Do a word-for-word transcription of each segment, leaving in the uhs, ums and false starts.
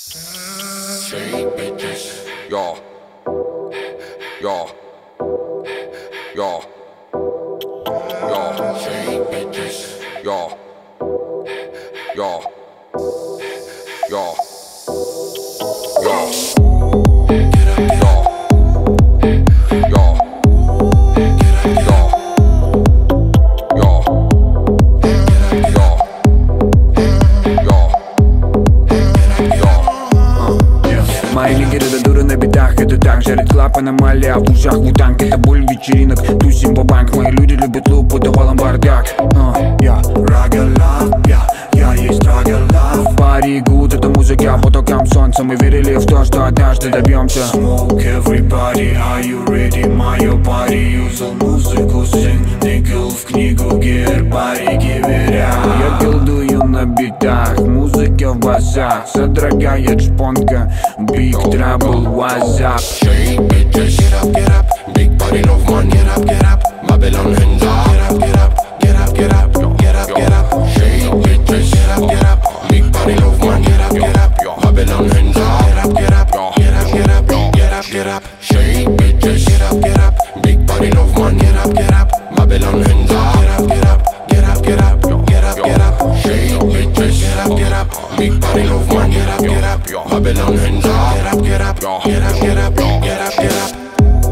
Shake bitches. Yo. Yo. Yo. Yo. Shake bitches. Yo. Yo. Yo. Yo. Мои лидеры до дуры на битах, это так. Жарит клап, аномалия в ушах, вутанг. Это боль вечеринок, тусим по банк. Мои люди любят луп, это валом бардак. Я Rugger Love, я, я есть Rugger Love. Пари гуд, это музыка по токам солнца. Мы верили в то, что однажды добьемся. Smoke everybody, are you ready? Мое пари, юзал музыку, сын никл в книгу гербарий гиверя. Я билдую на битах, музыка в басах. Содрогает шпонка, Big Trouble, what's up? Shake bitches. Get up, get up. Big body love man. Get up, get up. Babylon hands up. Get up, get up. Get up, get up. Get up, get up. Shake bitches. Get up, get up. Big body love man. Get up, get up. Babylon hands up. Get up, get up. Get up, get up. Get up, get up. Shake bitches. Get up, get up. Big body love man. Get up, get up. Babylon hands up. Get up, get up. Get up, get up. Get up, get up. Shake bitches. Get up, get up. Big body love man. Get up, get up. Babylon hands up. Get up, get up. Get up, get up. Get up, get up.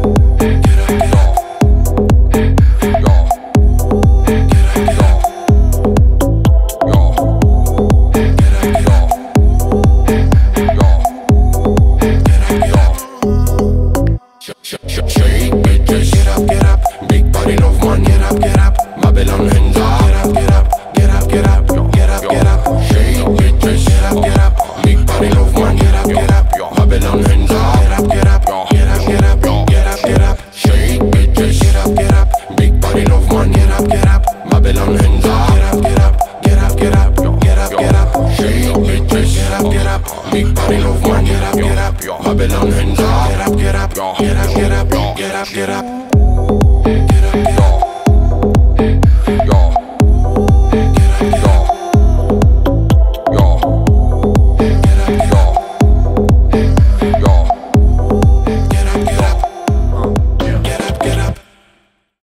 Shake bitches. Get up, get up. Big body love man. Get up, get up. Babylon hands up. Get up, get up. Get up, get up. Get up, get up. Shake bitches. Get up, get up. Big body love man. Get up, get up. Babylon hands up. Get up, get up. Get up, get up. Get up, get up. Shake bitches. Get up, get up. Big body love man. Get up, get up. Babylon hands up. Get up, get up. Get up, get up. Get up, get up. Shake bitches. Get up, get up. Big body love man. Get up, get up. Babylon hands up. Get up, get up. Get up, get up. Get up, get up.